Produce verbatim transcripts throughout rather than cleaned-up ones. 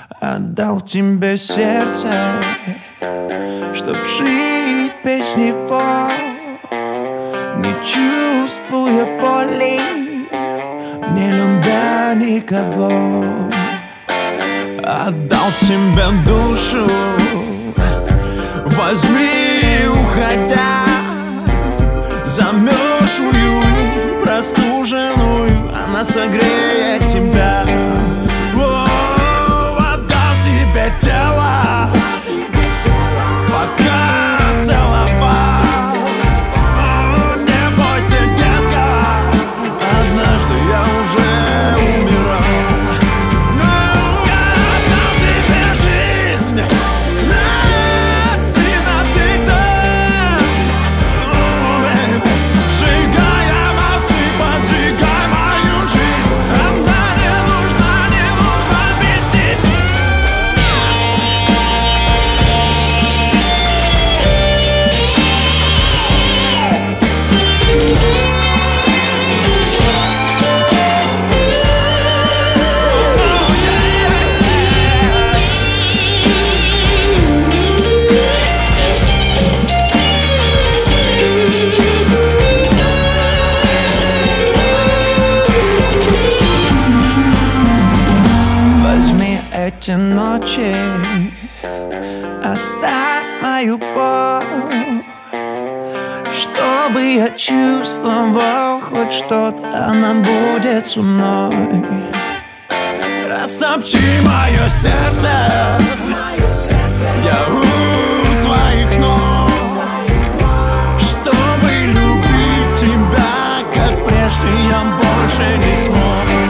Отдал тебе сердце, чтоб жить без него, не чувствуя боли, не любя никого. Отдал тебе душу, возьми, уходя, замерзшую, простуженную, она согреет тебя. О, отдал тебе тело, пока целовал. О, не бойся, детка, однажды я уже умирал. Эти ночи оставь мою боль, чтобы я чувствовал хоть что-то, она будет со мной. Растопчи мое сердце, я у твоих ног, чтобы любить тебя, как прежде я больше не смог.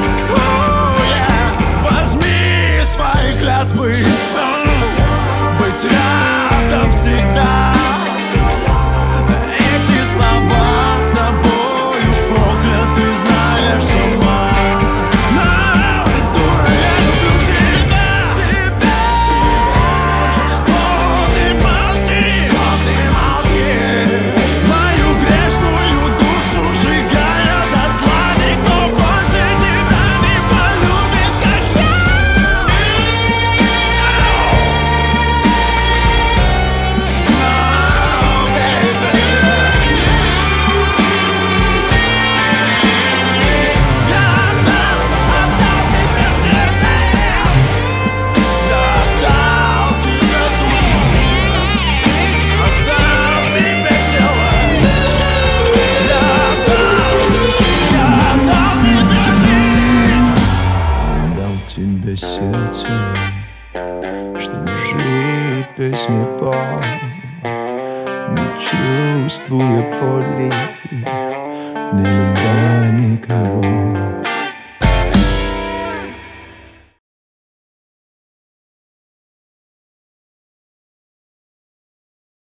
Клятвы быть рядом всегда. Эти слова тобою прокляты, знаешь сама. Но, дура, я люблю тебя, тебя, тебя. Что ты молчишь, что ты молчишь, мою грешную душу сжигая дотла. Никто больше тебя не полюбит, как я. Тебе сердце, чтоб жить без него, не чувствуя боли, не любя никого.